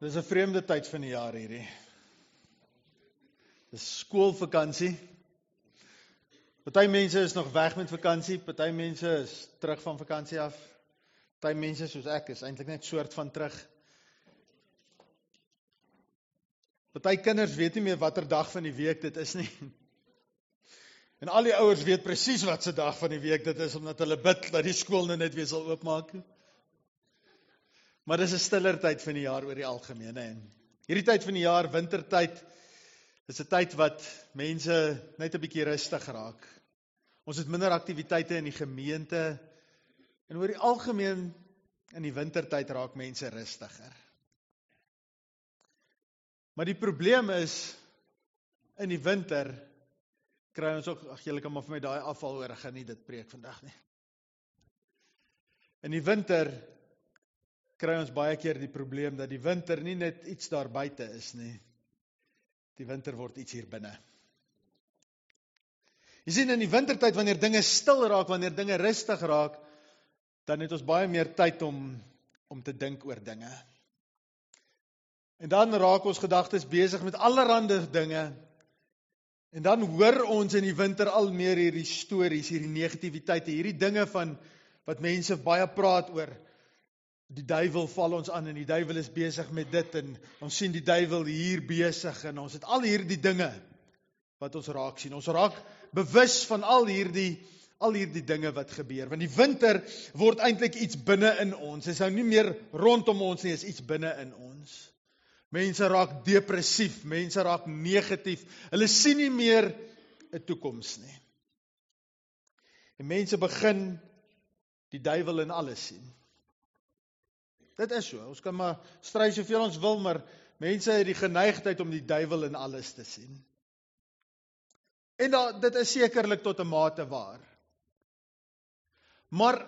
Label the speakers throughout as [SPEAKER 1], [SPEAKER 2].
[SPEAKER 1] Dis 'n vreemde tyd van die jaar hierdie. Dis skoolvakansie. Party mense is nog weg met vakansie, party mense is terug van vakansie af. Party mense soos ek is eintlik net soort van terug. Party kinders weet nie meer watter dag van die week dit is nie. En al die ouers weet presies wat se dag van die week dit is, omdat hulle bid dat die skool nou net weer sal oopmaak. Maar dis 'n stiller tyd van die jaar oor die algemeen. Hierdie tyd van die jaar, wintertyd, is 'n tyd wat mense net 'n bietjie rustig raak. Ons het minder aktiwiteite in die gemeente, en oor die algemeen in die wintertyd raak mense rustiger. Maar die probleem is, in die winter kry ons ook, julle kan maar vir my daai afval hoor, ek gaan nie dit preek vandag nie. In die winter kry ons baie keer die probleem dat die winter nie net iets daar buite is nie. Die winter word iets hier binne. Jy sien, in die wintertyd, wanneer dinge stil raak, wanneer dinge rustig raak, dan het ons baie meer tyd om te dink oor dinge. En dan raak ons gedagtes besig met allerlei dinge. En dan hoor ons in die winter al meer hierdie stories, hierdie negativiteite, hierdie dinge van wat mense baie praat oor. Die duiwel val ons aan en die duiwel is besig met dit en ons sien die duiwel hier besig en ons het al hierdie dinge wat ons raak sien. Ons raak bewus van al hierdie dinge wat gebeur. Want die winter word eintlik iets binne in ons. Dit is nou nie meer rondom ons nie, is iets binne in ons. Mense raak depressief, mense raak negatief. Hulle sien nie meer 'n toekoms nie. En mense begin die duiwel in alles sien. Dit is so, ons kan maar stry soveel ons wil, maar mense het die geneigtheid om die duiwel in alles te sien. En dit is sekerlik tot 'n mate waar. Maar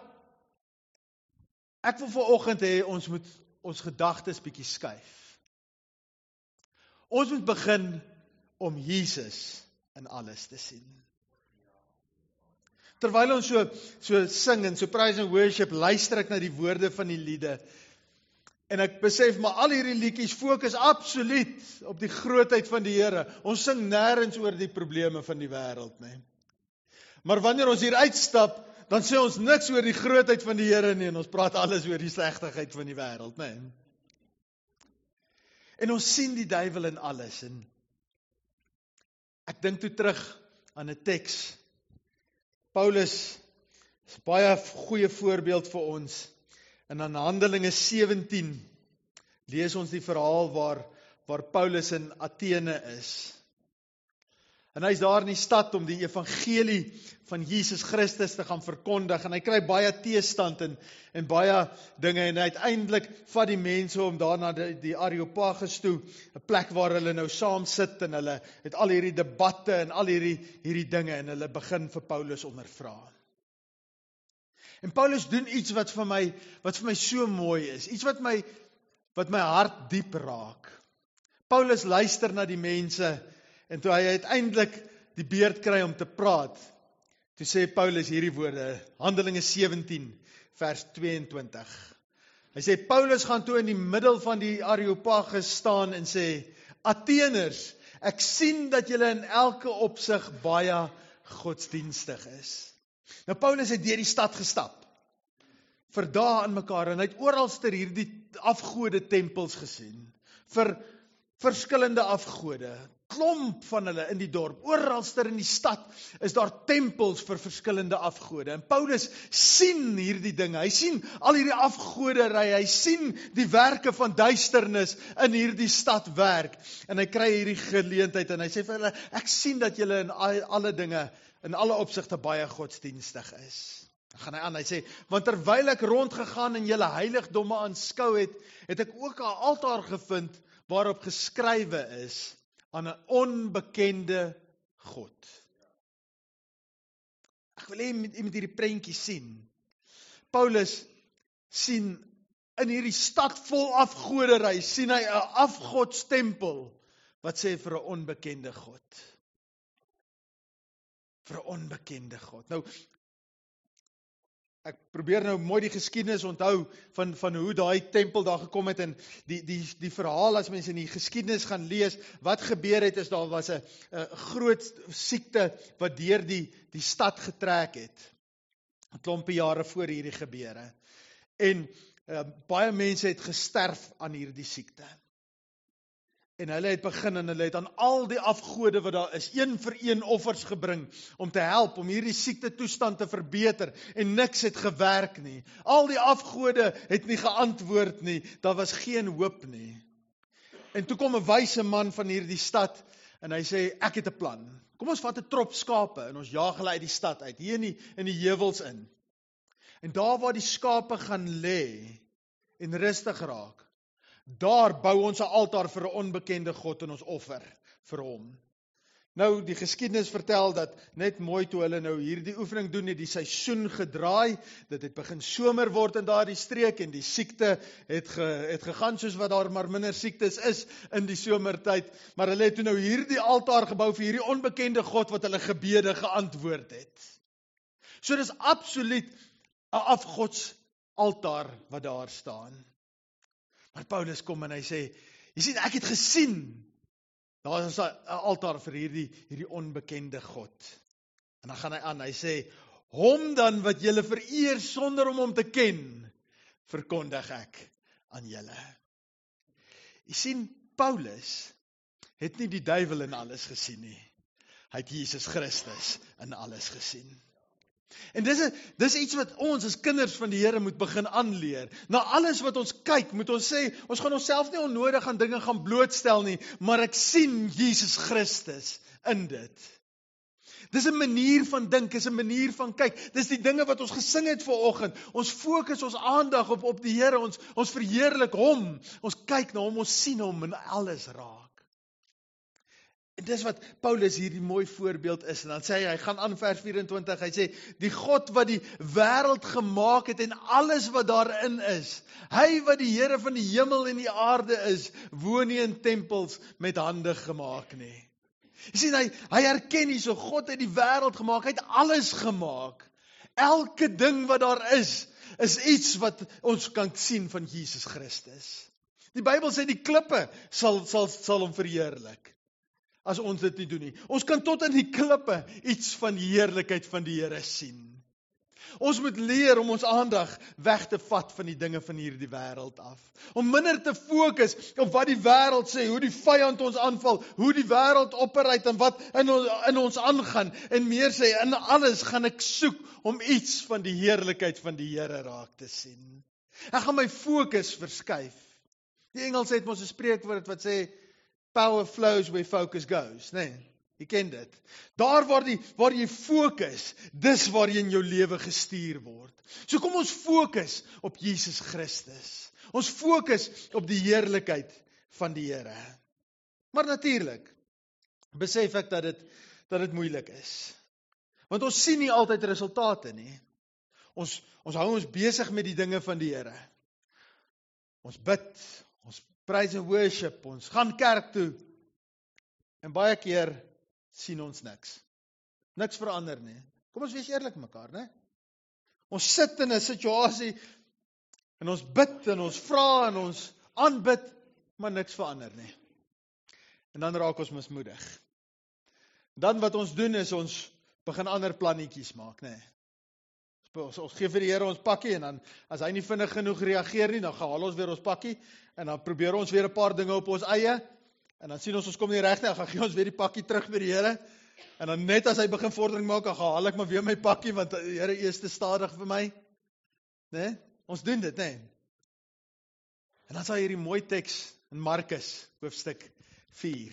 [SPEAKER 1] ek wil vanoggend hê ons moet ons gedagtes bietjie skuif. Ons moet begin om Jesus in alles te sien. Terwyl ons so sing en so praise and worship, luister ek na die woorde van die liede. En ek besef, maar al hierdie liedjies fokus absoluut op die grootheid van die Here. Ons sing nêrens oor die probleme van die wêreld nie. Maar wanneer ons hier uitstap, dan sê ons niks oor die grootheid van die Here nie, en ons praat alles oor die slegtigheid van die wêreld, nie. En ons sien die duiwel in alles. En ek dink toe terug aan 'n teks. Paulus is 'n baie goeie voorbeeld vir ons. En in Handelinge 17 lees ons die verhaal waar Paulus in Athene is. En hy is daar in die stad om die evangelie van Jesus Christus te gaan verkondig. En hy kry baie teestand en baie dinge. En uiteindelik vat die mense om daar na die Areopagus toe, 'n plek waar hulle nou saam sit en hulle het al hierdie debatte en al hierdie dinge. En hulle begin vir Paulus ondervra. En Paulus doen iets wat vir my so mooi is. Iets wat my hart diep raak. Paulus luister na die mense en toe hy uiteindelik die beurt kry om te praat, toe sê Paulus hierdie woorde, Handelinge 17 vers 22. Hy sê, Paulus gaan toe in die middel van die Areopagus staan en sê, Atheners, ek sien dat julle in elke opsig baie godsdienstig is. Nou Paulus het deur die stad gestap, vir dae aan mekaar, en hy het oralster hierdie afgode tempels gesien, vir verskillende afgode, klomp van hulle in die dorp, oralster in die stad is daar tempels vir verskillende afgode, en Paulus sien hierdie dinge, hy sien al hierdie afgoderry, hy sien die werke van duisternis in hierdie stad werk, en hy kry hierdie geleentheid, en hy sê vir hulle, ek sien dat julle in alle dinge, in alle opsigte baie godsdienstig is. Dan gaan hy aan, hy sê, want terwyl ek rondgegaan en julle heiligdomme aanskou het, het ek ook 'n altaar gevind, waarop geskrywe is, aan 'n onbekende God. Ek wil hê jy moet hierdie prentjie sien. Paulus sien in hierdie stad vol afgoderry, sien hy 'n afgodstempel, wat sê vir 'n onbekende God. Vir 'n onbekende God. Nou, ek probeer nou mooi die geskiedenis onthou van hoe daai tempel daar gekom het en die verhaal as mense in die geskiedenis gaan lees, wat gebeur het is daar was 'n groot siekte wat deur die stad getrek het. 'n Klompie jare voor hierdie gebeure. En baie mense het gesterf aan hierdie siekte. En hulle het begin en hulle het aan al die afgode wat daar is, een vir een offers gebring om te help, om hierdie siekte toestand te verbeter. En niks het gewerk nie. Al die afgode het nie geantwoord nie. Daar was geen hoop nie. En toe kom 'n wyse man van hierdie stad en hy sê, ek het 'n plan. Kom ons vat 'n trop skape en ons jaag hulle uit die stad uit, hier in die heuwels in. En daar waar die skape gaan lê en rustig raak, daar bou ons 'n altaar vir 'n onbekende God en ons offer vir hom. Nou, die geskiedenis vertel dat net mooi toe hulle nou hierdie oefening doen, het die seisoen gedraai, dit het begin somer word in daardie streek en die siekte het gegaan soos wat daar maar minder siektes is in die somertyd, maar hulle het toe nou hierdie altaar gebou vir hierdie onbekende God wat hulle gebede geantwoord het. So dis absoluut 'n afgodsaltaar wat daar staan. Maar Paulus kom en hy sê, jy sien, ek het gesien, daar is 'n altaar vir hierdie onbekende God. En dan gaan hy aan, hy sê, hom dan wat julle vereer sonder om hom te ken, verkondig ek aan julle. Jy sien, Paulus het nie die duiwel in alles gesien nie. Hy het Jesus Christus in alles gesien. En dis iets wat ons as kinders van die Here moet begin aanleer. Na alles wat ons kyk, moet ons sê, ons gaan onsself nie onnodig aan dinge gaan blootstel nie, maar ek sien Jesus Christus in dit. Dis 'n manier van dink, is 'n manier van kyk. Dis die dinge wat ons gesing het vanoggend. Ons fokus ons aandag op die Here, ons verheerlik hom. Ons kyk na hom, ons sien hom in alles raak. En dis wat Paulus hierdie mooi voorbeeld is. En dan sê hy gaan aan vers 24, hy sê, die God wat die wêreld gemaak het en alles wat daarin is, hy wat die Here van die hemel en die aarde is, woon nie in tempels met hande gemaak nie. Jy sien, hy erken hierso, God het die wêreld gemaak, hy het alles gemaak. Elke ding wat daar is iets wat ons kan sien van Jesus Christus. Die Bybel sê die klippe sal hom verheerlik. As ons dit nie doen nie. Ons kan tot in die klippe iets van die heerlikheid van die Here sien. Ons moet leer om ons aandag weg te vat van die dinge van hierdie wêreld af. Om minder te fokus op wat die wêreld sê, hoe die vyand ons aanval, hoe die wêreld opereer en wat in ons aangaan. En meer sê, in alles gaan ek soek om iets van die heerlikheid van die Here raak te sien. Ek gaan my fokus verskuif. Die Engels het mos 'n spreekwoord wat sê, power flows where focus goes, nee, jy ken dit. Daar waar jy fokus, dis waarin jou lewe gestuur word. So kom ons fokus op Jesus Christus. Ons fokus op die heerlikheid van die Here. Maar natuurlik, besef ek dat dit moeilik is. Want ons sien nie altyd resultate nie. Ons hou ons besig met die dinge van die Here. Ons bid, ons praise and worship, ons gaan kerk toe, en baie keer sien ons niks. Niks verander nie. Kom ons wees eerlik mekaar, né? Ons sit in 'n situasie, en ons bid, en ons vra, en ons aanbid, maar niks verander nie. En dan raak ons mismoedig. Dan wat ons doen is, ons begin ander plannetjies maak, né? Ons gee vir die Here ons pakkie, en dan, as hy nie vinnig genoeg reageer nie, dan gaan haal ons weer ons pakkie, en dan probeer ons weer 'n paar dinge op ons eie, en dan sien ons kom nie reg nie, dan gaan gee ons weer die pakkie terug vir die Here, en dan net as hy begin vordering maak, dan gaan haal ek maar weer my pakkie, want die Here eers te stadig vir my, né? Ons doen dit, né? En dan sal hierdie mooi teks in Markus, hoofstuk 4,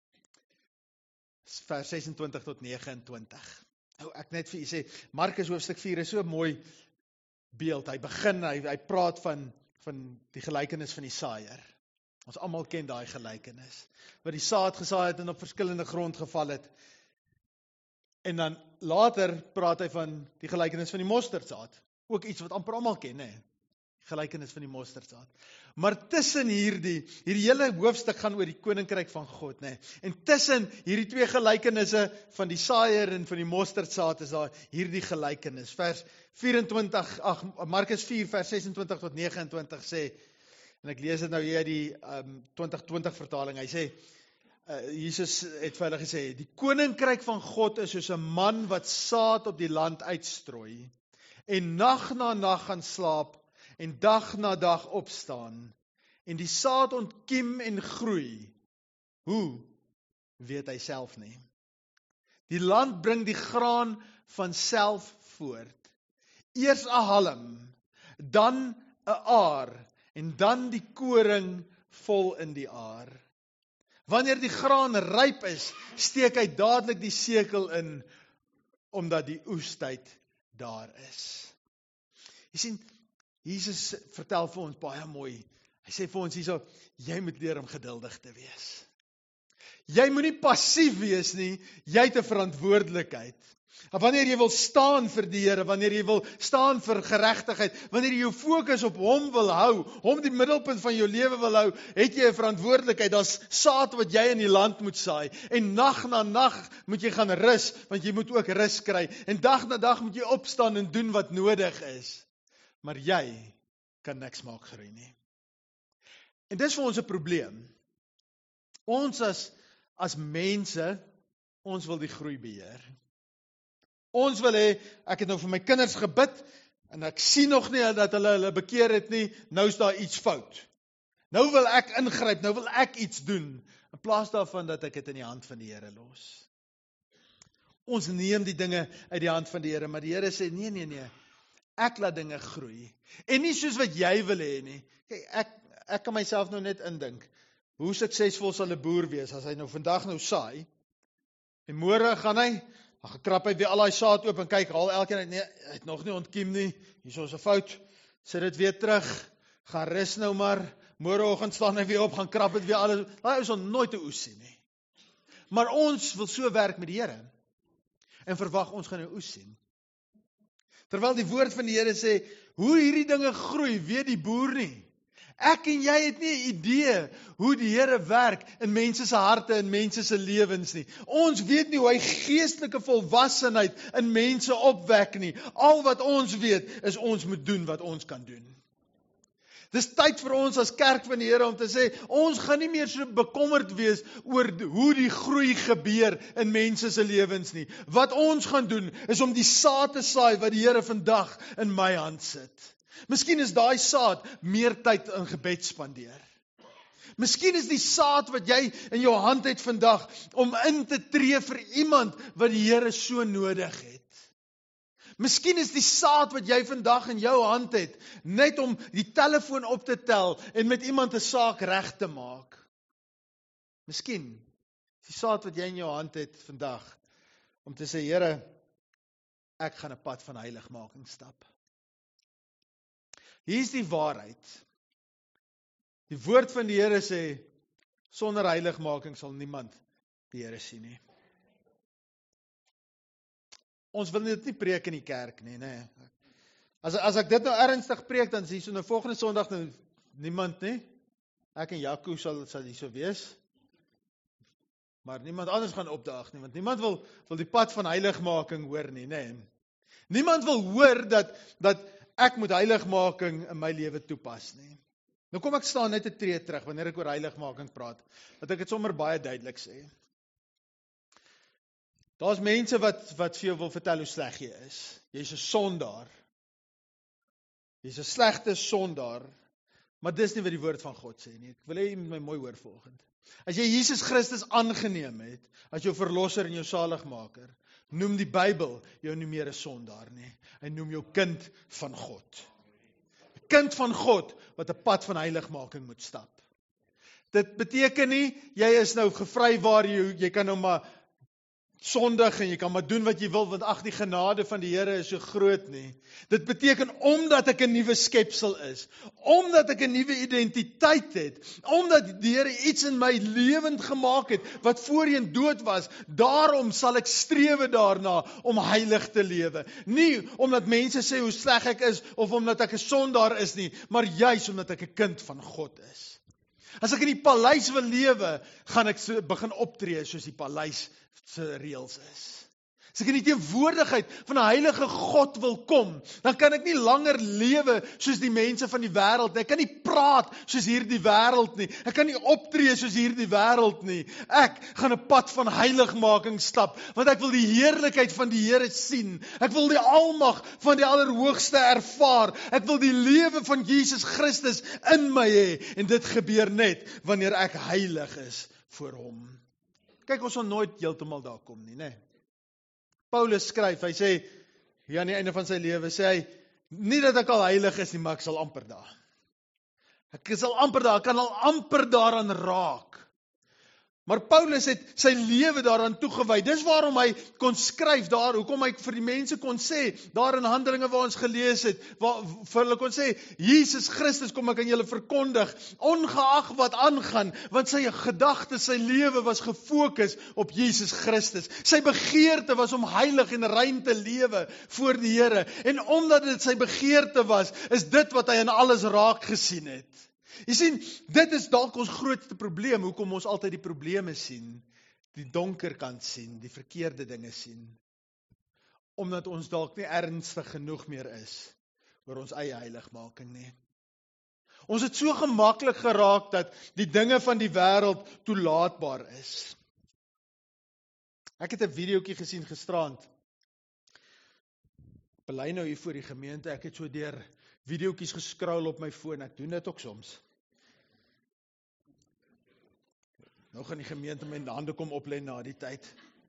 [SPEAKER 1] vers 26 tot 29. Nou, ek net vir u sê, Markus hoofstuk 4 is so 'n mooi beeld. Hy begin, hy praat van die gelykenis van die saaiër. Ons almal ken daai gelykenis. Wat die saad gesaai het en op verskillende grond geval het. En dan later praat hy van die gelykenis van die mosterdsaad. Ook iets wat amper almal ken, né? Gelykenis van die mosterdsaad. Maar tussen hierdie hele hoofstuk gaan oor die koninkryk van God, né? En tussen hierdie twee gelykenisse van die saaier en van die mosterdsaad is daar hierdie gelykenis. Vers 24, Markus 4 vers 26 tot 29 sê, en ek lees dit nou hier uit die 2020 vertaling. Hy sê Jesus het vir hulle gesê, die koninkryk van God is soos 'n man wat saad op die land uitstrooi en nag na nag gaan slaap en dag na dag opstaan en die saad ontkiem en groei. Hoe? Weet hy self nie. Die land bring die graan van self voort. Eers 'n halm, dan 'n aar en dan die koring vol in die aar. Wanneer die graan ryp is, steek hy dadelik die sekel in, omdat die oestyd daar is. Jy sien, Jesus vertel vir ons baie mooi. Hy sê vir ons hierso, jy moet leer om geduldig te wees. Jy moenie passief wees nie, jy het 'n verantwoordelikheid. En wanneer jy wil staan vir die Here, wanneer jy wil staan vir geregtigheid, wanneer jy jou fokus op hom wil hou, hom die middelpunt van jou lewe wil hou, het jy 'n verantwoordelikheid. Daar's saad wat jy in die land moet saai. En nag na nag moet jy gaan rus, want jy moet ook rus kry. En dag na dag moet jy opstaan en doen wat nodig is. Maar jy kan niks maak groei nie. En dis vir ons 'n probleem. Ons as mense, ons wil die groei beheer. Ons wil hê, ek het nou vir my kinders gebid, en ek sien nog nie dat hulle bekeer het nie, nou is daar iets fout. Nou wil ek ingryp, nou wil ek iets doen, in plaas daarvan dat ek dit in die hand van die Here los. Ons neem die dinge uit die hand van die Here, maar die Here sê, nee, ek laat dinge groei. En nie soos wat jy wil hê nie. Kyk, ek kan myself nou net indink, hoe suksesvol sal 'n boer wees, as hy nou vandag nou saai, en môre gaan hy, dan gekrap hy weer al die saad oop en kyk, haal elkeen uit, nee, hy het nog nie ontkiem nie, hier is 'n fout, sit dit weer terug, gaan rus nou maar, môreoggend staan hy weer op, gaan krap dit weer alles, hy sal nooit 'n oes sien nie. Maar ons wil so werk met die Here, en verwag ons gaan 'n oes sien. Terwyl die woord van die Here sê, hoe hierdie dinge groei, weet die boer nie. Ek en jy het nie 'n idee hoe die Here werk in mense se harte en mense se lewens nie. Ons weet nie hoe hy geestelike volwassenheid in mense opwek nie. Al wat ons weet is ons moet doen wat ons kan doen. Dis tyd vir ons as kerk van die Here om te sê, ons gaan nie meer so bekommerd wees oor hoe die groei gebeur in mense se lewens nie. Wat ons gaan doen is om die saad te saai wat die Here vandag in my hand sit. Miskien is daai saad meer tyd in gebed spandeer. Miskien is die saad wat jy in jou hand het vandag om in te tree vir iemand wat die Here so nodig het. Miskien is die saad wat jy vandag in jou hand het net om die telefoon op te tel en met iemand 'n saak reg te maak. Miskien is die saad wat jy in jou hand het vandag om te sê, Here, ek gaan 'n pad van heiligmaking stap. Hier is die waarheid. Die woord van die Here sê, sonder heiligmaking sal niemand die Here sien nie. Ons wil dit nie preek in die kerk nie, nee. As ek dit nou ernstig preek, dan sê so nou volgende Sondag nou niemand nie. Ek en Jaco sal hier so wees. Maar niemand anders gaan opdaag nie, want niemand wil die pad van heiligmaking hoor nie, nee. Niemand wil hoor dat ek moet heiligmaking in my lewe toepas nie. Nou kom ek staan net 'n tree terug wanneer ek oor heiligmaking praat, dat ek dit sommer baie duidelik sê. Daar's mense wat vir jou wil vertel hoe sleg jy is. Jy's 'n sondaar. Jy's 'n slegte sondaar. Maar dis nie wat die woord van God sê nie. Ek wil hê jy moet my mooi hoor vanoggend. As jy Jesus Christus aangeneem het as jou verlosser en jou saligmaker, noem die Bybel jou nie meer 'n sondaar nie. Hy noem jou kind van God. 'n Kind van God wat 'n pad van heiligmaking moet stap. Dit beteken nie jy is nou gevry waar jy kan nou maar sondig en jy kan maar doen wat jy wil, want ag, die genade van die Here is so groot nie. Dit beteken omdat ek 'n nuwe skepsel is, omdat ek 'n nuwe identiteit het, omdat die Here iets in my lewend gemaak het, wat voorheen dood was, daarom sal ek strewe daarna om heilig te lewe. Nie omdat mense sê hoe sleg ek is, of omdat ek 'n sondaar is nie, maar juis omdat ek 'n kind van God is. As ek in die paleis wil lewe, gaan ek begin optree soos die paleis se reëls is. As ek in die teenwoordigheid van 'n heilige God wil kom, dan kan ek nie langer lewe soos die mense van die wêreld nie. Ek kan nie praat soos hierdie wêreld nie. Ek kan nie optree soos hierdie wêreld nie. Ek gaan 'n pad van heiligmaking stap, want ek wil die heerlikheid van die Here sien. Ek wil die almag van die Allerhoogste ervaar. Ek wil die lewe van Jesus Christus in my hê, en dit gebeur net wanneer ek heilig is voor hom. Kyk, ons sal nooit heeltemal daar kom nie, né? Paulus skryf, hy sê, hier aan die einde van sy lewe, sê hy, nie dat ek al heilig is nie, maar ek sal amper daar. Ek sal amper daar, ek kan al amper daaraan raak. Maar Paulus het sy lewe daaraan toegewy. Dis waarom hy kon skryf daar, hoekom hy vir die mense kon sê, daar in Handelinge waar ons gelees het, waar vir hulle kon sê, Jesus Christus kom ek aan julle verkondig, ongeag wat aangaan, want sy gedagte, sy lewe was gefokus op Jesus Christus. Sy begeerte was om heilig en rein te lewe voor die Here, en omdat dit sy begeerte was, is dit wat hy in alles raak gesien het. Jy sien, dit is dalk ons grootste probleem, hoekom ons altyd die probleme sien, die donker kant sien, die verkeerde dinge sien. Omdat ons dalk nie ernstig genoeg meer is oor ons eie heiligmaking nie. Ons het so gemaklik geraak dat die dinge van die wêreld toelaatbaar is. Ek het 'n videoetjie gesien gisterand. Bely nou hier voor die gemeente, ek het so deur videoetjies gescroll op my foon, ek doen dit ook soms. Nou gaan die gemeente my hande kom oplê na die tyd.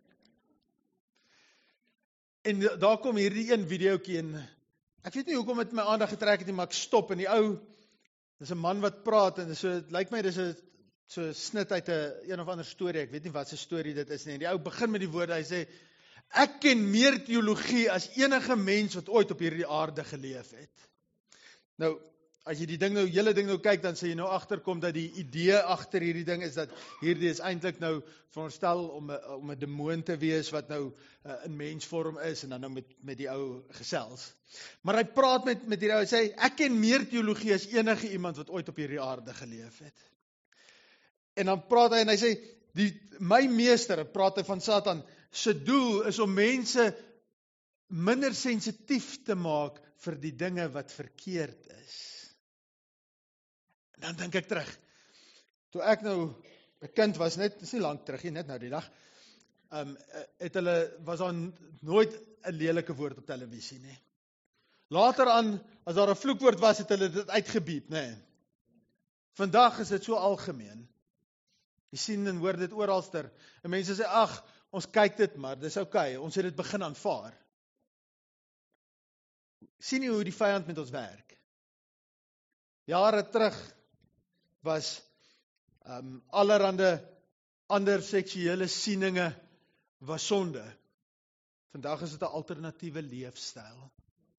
[SPEAKER 1] En daar kom hierdie een videoetjie en ek weet nie hoekom het my aandag getrek het nie, maar ek stop en die ou, dis 'n man wat praat en so lyk my dis 'n so snit uit 'n een of ander storie, ek weet nie wat se storie dit is nie. En die ou begin met die woorde, hy sê, ek ken meer teologie as enige mens wat ooit op hierdie aarde geleef het. Nou, as jy die hele ding nou kyk, dan sê jy nou agterkom dat die idee agter hierdie ding is dat hierdie is eintlik nou veronderstel om 'n demoon te wees wat nou in mensvorm is en dan nou met die ou gesels. Maar hy praat met die ou, hy sê ek ken meer teologie as enige iemand wat ooit op hierdie aarde geleef het. En dan praat hy en hy sê my meester, praat hy van Satan, se doel is om mense minder sensitief te maak vir die dinge wat verkeerd is. En dan dink ek terug, toe ek nou 'n kind was, dis nie lank terug nie, net nou die dag, was daar nooit 'n lelike woord op televisie nie. Later aan, as daar 'n vloekwoord was, het hulle dit uitgebiep, nê. Vandag is dit so algemeen. Jy sien en hoor dit oralster. En mense sê, ag, ons kyk dit maar, dis okay, ons het dit begin aanvaar. Sien jy hoe die vyand met ons werk? Jare terug was allerhande ander seksuele sieninge was sonde. Vandag is dit 'n alternatiewe leefstyl.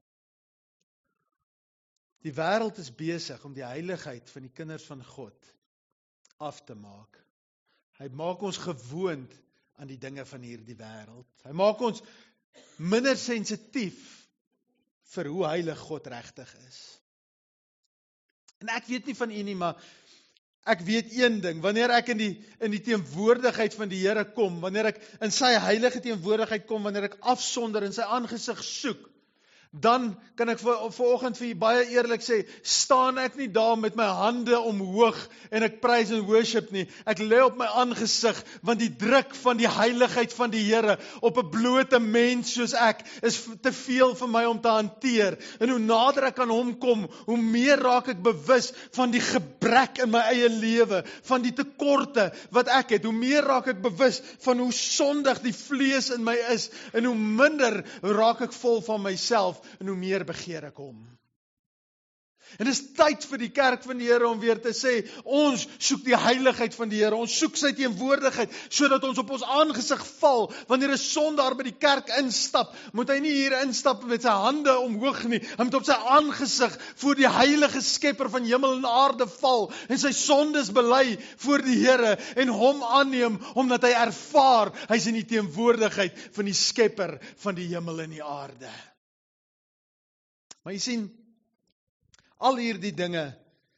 [SPEAKER 1] Die wêreld is besig om die heiligheid van die kinders van God af te maak. Hy maak ons gewoond aan die dinge van hierdie wêreld. Hy maak ons minder sensitief vir hoe heilig God regtig is. En ek weet nie van u nie, maar ek weet een ding, wanneer ek in die teenwoordigheid van die Here kom, wanneer ek in sy heilige teenwoordigheid kom, wanneer ek afsonder in sy aangesig soek, dan kan ek vanoggend vir u baie eerlik sê, staan ek nie daar met my hande omhoog en ek prys en worship nie. Ek lê op my aangesig, want die druk van die heiligheid van die Here op 'n blote mens soos ek is te veel vir my om te hanteer. En hoe nader ek aan hom kom, hoe meer raak ek bewus van die gebrek in my eie lewe, van die tekorte wat ek het. Hoe meer raak ek bewus van hoe sondig die vlees in my is en hoe minder raak ek vol van myself en hoe meer begeer ek hom. En dis tyd vir die kerk van die Here om weer te sê, ons soek die heiligheid van die Here, ons soek sy teenwoordigheid, sodat ons op ons aangesig val. Wanneer 'n sondaar by die kerk instap, moet hy nie hier instap met sy hande omhoog nie, hy moet op sy aangesig voor die heilige skepper van hemel en aarde val, en sy sondes bely voor die Here, en hom aanneem, omdat hy ervaar, hy is in die teenwoordigheid van die skepper van die hemel en die aarde. Maar jy sien, al hierdie dinge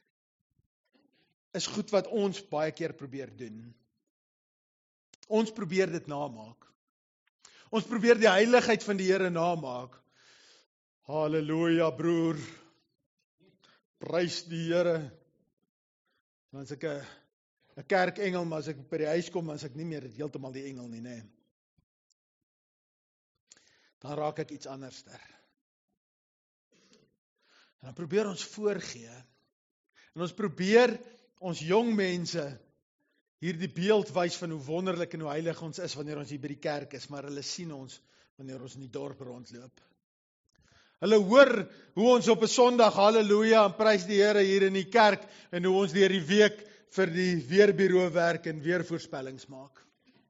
[SPEAKER 1] is goed wat ons baie keer probeer doen. Ons probeer dit namaak. Ons probeer die heiligheid van die Here namaak. Halleluja, broer. Prys die Here. Dan is ek 'n kerkengel, maar as ek by die huis kom, dan is ek nie meer heeltemal die engel nie, nê. Dan raak ek iets anderster. En dan probeer ons voorgee. En ons probeer ons jong mense hierdie beeld wys van hoe wonderlik en hoe heilig ons is wanneer ons hier by die kerk is, maar hulle sien ons wanneer ons in die dorp rondloop. Hulle hoor hoe ons op 'n Sondag, halleluja, en prys die Here hier in die kerk, en hoe ons deur die week vir die weerbureau werk en weervoorspellings maak.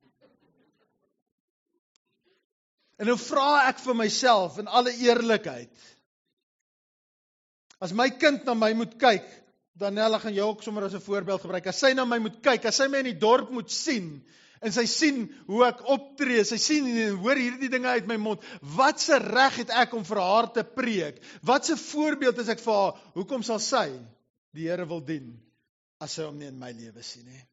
[SPEAKER 1] En nou vra ek vir myself in alle eerlikheid, as my kind na my moet kyk, Daniela gaan jou ook sommer as 'n voorbeeld gebruik, as sy na my moet kyk, as sy my in die dorp moet sien, en sy sien hoe ek optree, sy sien en hoor hierdie dinge uit my mond, watse reg het ek om vir haar te preek? Watse voorbeeld is ek vir haar? Hoekom sal sy die Here wil dien, as sy hom nie in my lewe sien nie?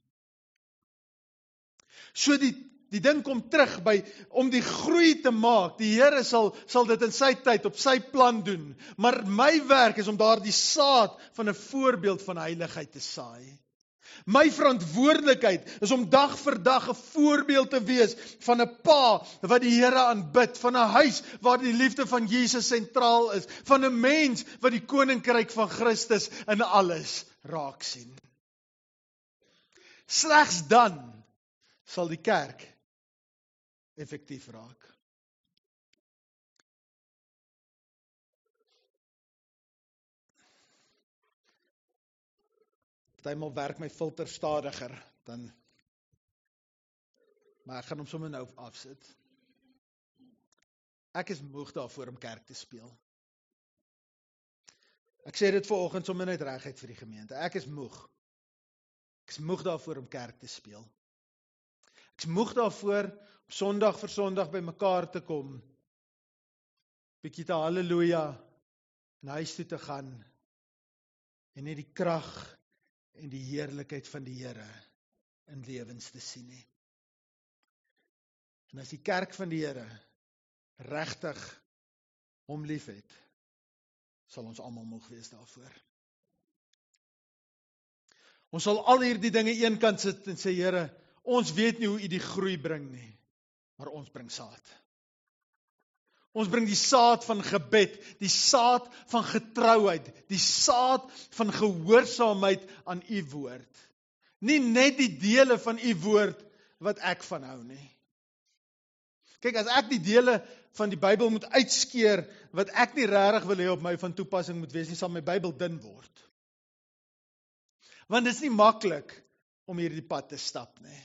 [SPEAKER 1] So die ding kom terug by, om die groei te maak, die Here sal dit in sy tyd, op sy plan doen, maar my werk is om daar die saad van 'n voorbeeld van heiligheid te saai. My verantwoordelikheid is om dag vir dag 'n voorbeeld te wees van 'n pa wat die Here aanbid, van 'n huis waar die liefde van Jesus sentraal is, van 'n mens wat die koninkryk van Christus in alles raak sien. Slegs dan sal die kerk effektief raak. Partymal werk my filter stadiger, maar ek gaan hom sommer nou afsit. Ek is moeg daarvoor om kerk te speel. Ek sê dit vanoggend sommer net reguit vir die gemeente. Ek is moeg. Ek is moeg daarvoor om kerk te speel. Ek is moeg daarvoor om Sondag vir Sondag by mekaar te kom, bietjie te halleluja, na huis toe te gaan, en net die krag en die heerlikheid van die Here in lewens te sien nie. En as die kerk van die Here regtig hom liefhet, sal ons almal moeg wees daarvoor. Ons sal al hierdie dinge eenkant sit en sê, Here, ons weet nie hoe U die groei bring nie, maar ons bring saad. Ons bring die saad van gebed, die saad van getrouheid, die saad van gehoorsaamheid aan U woord. Nie net die dele van U woord wat ek van hou nie. Kyk, as ek die dele van die Bybel moet uitskeer wat ek nie regtig wil hê op my van toepassing moet wees nie, sal my Bybel dun word. Want dit is nie maklik om hierdie pad te stap nie.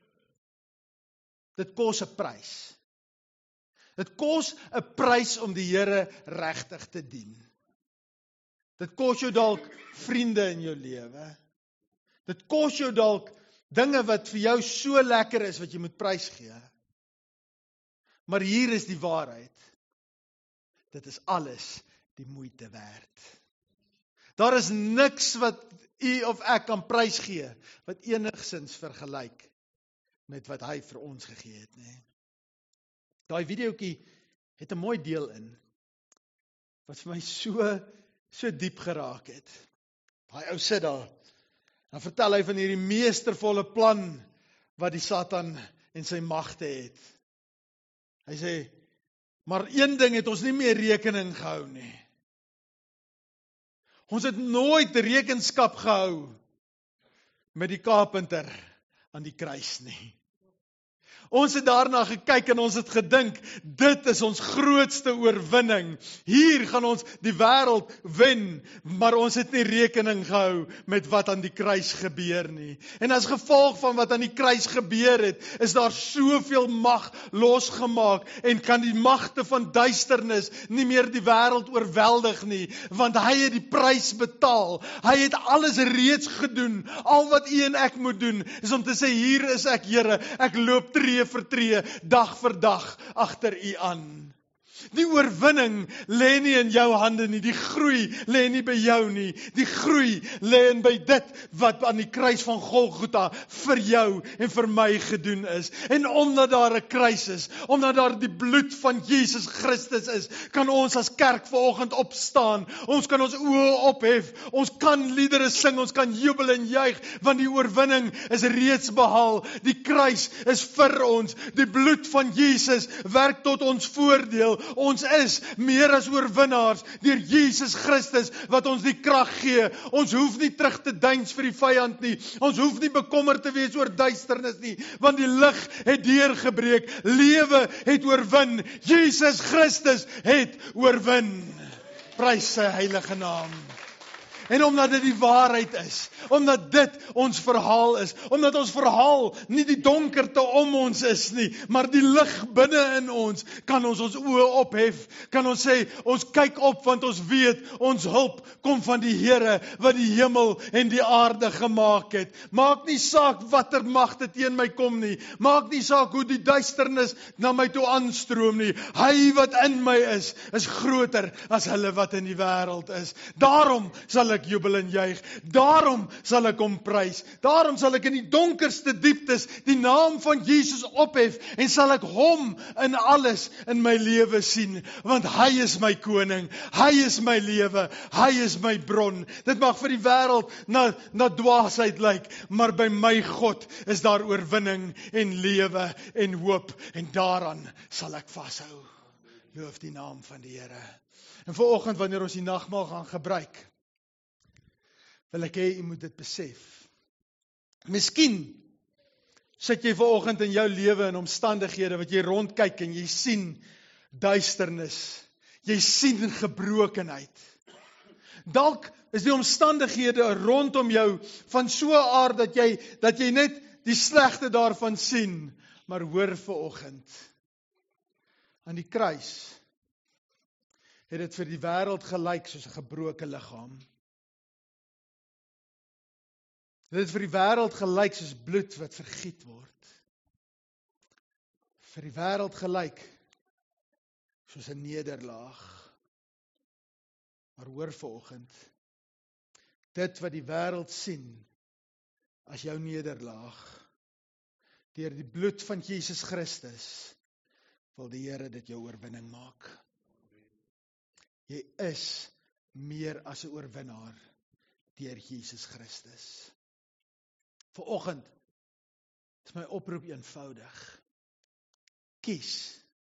[SPEAKER 1] Dit kos 'n prys. Dit kos 'n prys om die Here regtig te dien. Dit kos jou dalk vriende in jou lewe. Dit kos jou dalk dinge wat vir jou so lekker is wat jy moet prys gee. Maar hier is die waarheid. Dit is alles die moeite werd. Daar is niks wat u of ek kan prys gee wat enigsins vergelyk met wat hy vir ons gegee het, nee. Daai videoetjie het 'n mooi deel in wat vir my so diep geraak het. Daai ou sit daar. Dan vertel hy van hierdie meestervolle plan wat die Satan en sy magte het. Hy sê, maar een ding het ons nie meer rekening gehou nie. Ons het nooit rekenskap gehou met die carpenter aan die kruis nie. Ons het daarna gekyk en ons het gedink, dit is ons grootste oorwinning. Hier gaan ons die wêreld wen, maar ons het nie rekening gehou met wat aan die kruis gebeur nie. En as gevolg van wat aan die kruis gebeur het, is daar soveel mag losgemaak en kan die magte van duisternis nie meer die wêreld oorweldig nie, want hy het die prys betaal. Hy het alles reeds gedoen. Al wat u en ek moet doen, is om te sê, hier is ek, Here, ek loop tree vir tree, dag vir dag agter u aan. Die oorwinning lê nie in jou hande nie, die groei lê nie by jou nie, die groei lê in by dit wat aan die kruis van Golgotha vir jou en vir my gedoen is. En omdat daar 'n kruis is, omdat daar die bloed van Jesus Christus is, kan ons as kerk vanoggend opstaan, ons kan ons oë ophef, ons kan liedere sing, ons kan jubel en juig, want die oorwinning is reeds behaal, die kruis is vir ons, die bloed van Jesus werk tot ons voordeel. Ons is meer as oorwinnaars deur Jesus Christus wat ons die krag gee. Ons hoef nie terug te deins vir die vyand nie. Ons hoef nie bekommerd te wees oor duisternis nie, want die lig het deurgebreek. Lewe het oorwin. Jesus Christus het oorwin. Prys sy heilige naam. En omdat dit die waarheid is, omdat dit ons verhaal is, omdat ons verhaal nie die donkerte om ons is nie, maar die lig binne in ons, kan ons oë ophef, kan ons sê, ons kyk op, want ons weet, ons hulp kom van die Here, wat die hemel en die aarde gemaak het. Maak nie saak watter magte teen my kom nie, maak nie saak hoe die duisternis na my toe aanstroom nie, hy wat in my is groter as hulle wat in die wêreld is. Daarom sal ek jubel en juig. Daarom sal ek hom prys. Daarom sal ek in die donkerste dieptes die naam van Jesus ophef en sal ek hom in alles in my lewe sien, want hy is my koning, hy is my lewe, hy is my bron. Dit mag vir die wêreld na dwaasheid lyk, maar by my God is daar oorwinning en lewe en hoop, en daaraan sal ek vashou. Loof die naam van die Here. En vanoggend wanneer ons die nagmaal gaan gebruik, wil ek hê, jy moet dit besef. Miskien sit jy vanoggend in jou lewe in omstandighede wat jy rondkyk en jy sien duisternis, jy sien gebrokenheid. Dalk is die omstandighede rondom jou van so 'n aard dat jy net die slegte daarvan sien, maar hoor vanoggend, aan die kruis het dit vir die wêreld gelyk soos 'n gebroke liggaam. Dit het vir die wêreld gelyk soos bloed wat vergiet word. Vir die wêreld gelyk soos 'n nederlaag. Maar hoor vanoggend, dit wat die wêreld sien as jou nederlaag, deur die bloed van Jesus Christus, wil die Here dit jou oorwinning maak. Jy is meer as 'n oorwinnaar deur Jesus Christus. Vanoggend is my oproep eenvoudig. Kies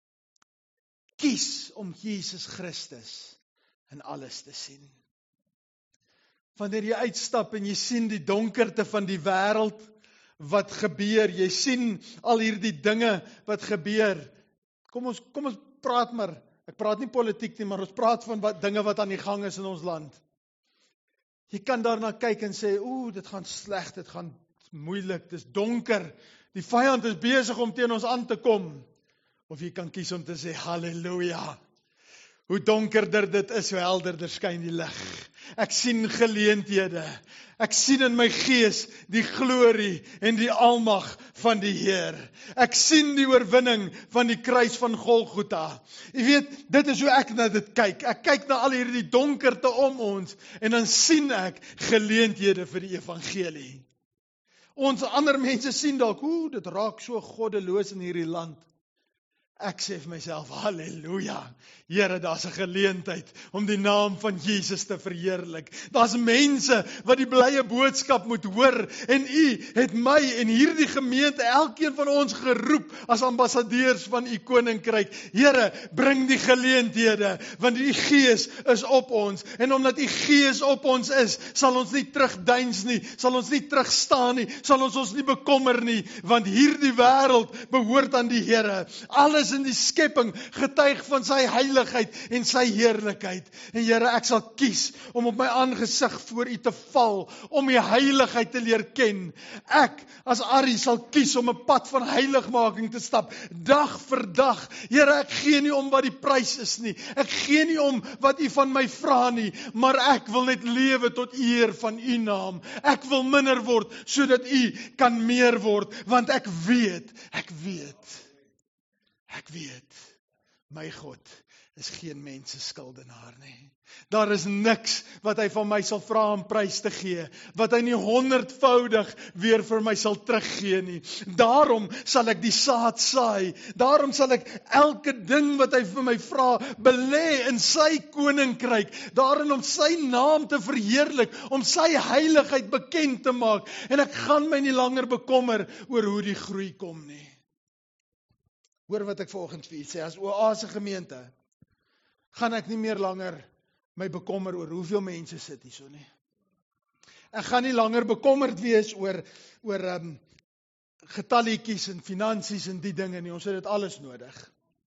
[SPEAKER 1] om Jesus Christus in alles te sien. Wanneer jy uitstap en jy sien die donkerte van die wêreld wat gebeur, jy sien al hierdie dinge wat gebeur. Kom ons praat maar, ek praat nie politiek nie, maar ons praat van dinge wat aan die gang is in ons land. Jy kan daarna kyk en sê, dit gaan sleg, dit gaan moeilik, dit is donker, die vyand is besig om teen ons aan te kom. Of jy kan kies om te sê, halleluja, hoe donkerder dit is, hoe helderder skyn die lig. Ek sien geleenthede, ek sien in my gees die glorie en die almag van die Heer. Ek sien die oorwinning van die kruis van Golgotha. Jy weet, dit is hoe ek na dit kyk. Ek kyk na al hierdie donkerte om ons, en dan sien ek geleenthede vir die evangelie. Ons ander mense sien dalk, dit raak so goddeloos in hierdie land. Ek sê vir myself, halleluja, Here, daar's 'n geleentheid om die naam van Jesus te verheerlik. Daar's mense wat die blye boodskap moet hoor, en U het my en hierdie gemeente, elkeen van ons geroep as ambassadeurs van U koninkryk. Here, bring die geleenthede, want U Gees is op ons, en omdat U Gees op ons is, sal ons nie terugdeins nie, sal ons nie terugstaan nie, sal ons nie bekommer nie, want hierdie wêreld behoort aan die Here. Alles in die skepping getuig van sy heiligheid en sy heerlikheid. En Here, ek sal kies om op my aangesig voor U te val, om U heiligheid te leer ken. Ek, as Arie, sal kies om 'n pad van heiligmaking te stap, dag vir dag. Here, ek gee nie om wat die prys is nie. Ek gee nie om wat U van my vra nie, maar ek wil net lewe tot eer van U naam. Ek wil minder word, sodat U kan meer word, want ek weet, my God is geen mens se skuldenaar nie. Daar is niks wat hy van my sal vra om prys te gee, wat hy nie 100voudig weer vir my sal teruggee nie. Daarom sal ek die saad saai, daarom sal ek elke ding wat hy vir my vra, belê in sy koninkryk, daarin om sy naam te verheerlik, om sy heiligheid bekend te maak, en ek gaan my nie langer bekommer oor hoe die groei kom nie. Hoor wat ek vanoggend vir u sê, as Oase gemeente, gaan ek nie meer langer my bekommer oor hoeveel mense sit hierso nie. Ek gaan nie langer bekommerd wees oor getalletjies en finansies en die dinge nie, ons het dit alles nodig.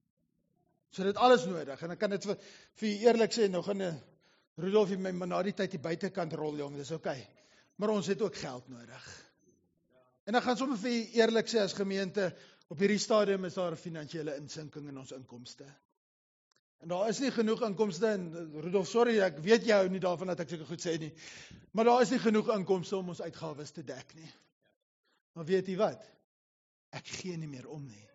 [SPEAKER 1] En ek kan dit vir u eerlik sê, nou gaan Rudolf my na die tyd die buitekant rol, jong, dis okay. Maar ons het ook geld nodig. En ek gaan sommer vir u eerlik sê as gemeente, op hierdie stadium is daar 'n finansiële insinking in ons inkomste. En daar is nie genoeg inkomste, en Rudolf, sorry, ek weet jy hou nie daarvan dat ek seker goed sê nie, maar daar is nie genoeg inkomste om ons uitgawes te dek nie. Maar weet jy wat? Ek gee nie meer om nie.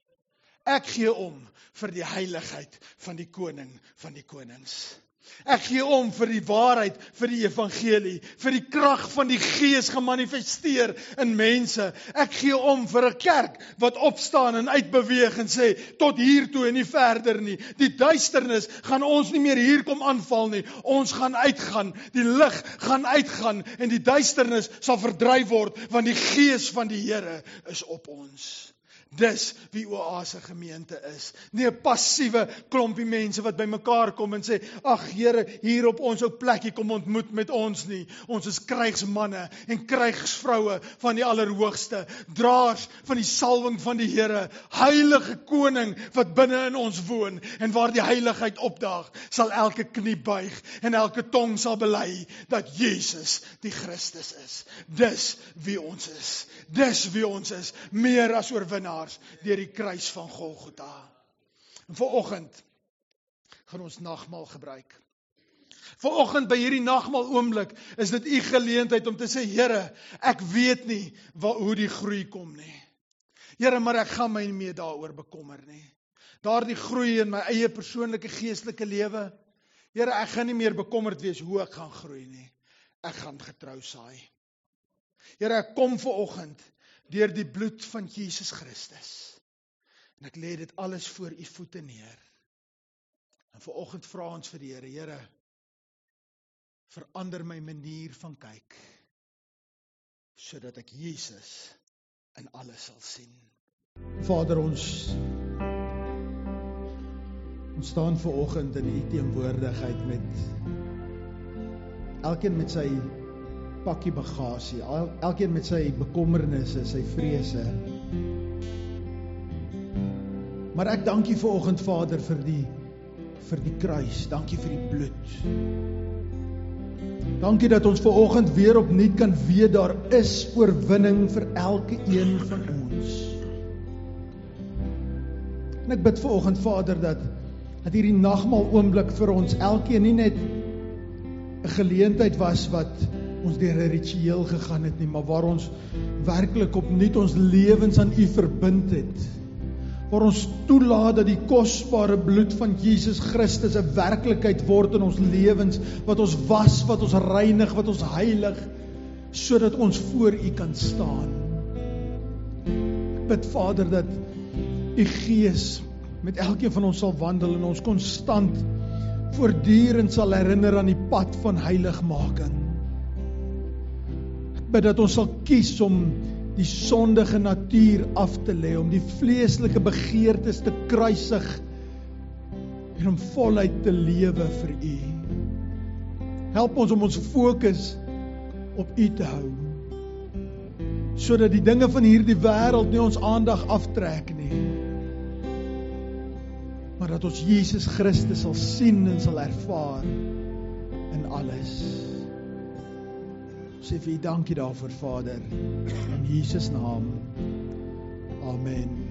[SPEAKER 1] Ek gee om vir die heiligheid van die koning van die konings. Ek gee om vir die waarheid, vir die evangelie, vir die krag van die Gees gemanifesteer in mense. Ek gee om vir 'n kerk wat opstaan en uitbeweeg en sê, tot hier toe en nie verder nie. Die duisternis gaan ons nie meer hier kom aanval nie. Ons gaan uitgaan, die lig gaan uitgaan en die duisternis sal verdryf word, want die Gees van die Here is op ons. Dis wie Oase gemeente is. Nie 'n passiewe klompie mense wat by mekaar kom en sê, ag Here, hier op ons ou plekkie kom ontmoet met ons nie. Ons is krygsmanne en krygsvroue van die Allerhoogste, draers van die salwing van die Here, heilige koning wat binne in ons woon, en waar die heiligheid opdaag, sal elke knie buig en elke tong sal bely dat Jesus die Christus is. Dis wie ons is. Dis wie ons is, meer as oorwinnaar deur die kruis van Golgotha. En vanoggend gaan ons nagmaal gebruik. Vanoggend by hierdie nagmaal oomblik is dit u geleentheid om te sê, Here, ek weet nie hoe die groei kom nie. Here, maar ek gaan my nie meer daaroor bekommer nie. Daardie groei in my eie persoonlike geestelike lewe, Here, ek gaan nie meer bekommerd wees hoe ek gaan groei nie. Ek gaan getrou saai. Here, ek kom vanoggend deur die bloed van Jesus Christus. En ek lê dit alles voor u voete neer. En vanoggend vra ons vir die Here, Here, verander my manier van kyk, sodat ek Jesus in alles sal sien. Vader, ons staan vanoggend in u teenwoordigheid met elkeen met sy pakkie bagasie, elkeen met sy bekommernisse, sy vrese. Maar ek dank U vanoggend, Vader, vir die kruis. Dankie vir die bloed. Dankie dat ons vanoggend weer opnuut kan weet daar is oorwinning vir elke een van ons. En ek bid vanoggend, Vader, dat hierdie nagmaal oomblik vir ons elkeen nie net 'n geleentheid was wat ons deur 'n ritueel gegaan het nie, maar waar ons werklik opnuut ons lewens aan U verbind het. Waar ons toelaat dat die kosbare bloed van Jesus Christus 'n werklikheid word in ons lewens, wat ons was, wat ons reinig, wat ons heilig, sodat ons voor U kan staan. Ek bid, Vader, dat U Gees met elkeen van ons sal wandel en ons konstant voortdurend sal herinner aan die pad van heiligmaking. Ek bid dat ons sal kies om die sondige natuur af te lê, om die vleeslike begeertes te kruisig en om voluit te lewe vir U. Help ons om ons fokus op U te hou, sodat die dinge van hierdie wêreld nie ons aandag aftrek nie, maar dat ons Jesus Christus sal sien en sal ervaar in alles. Ons sê vir U dankie daarvoor, Vader, in Jesus naam. Amen.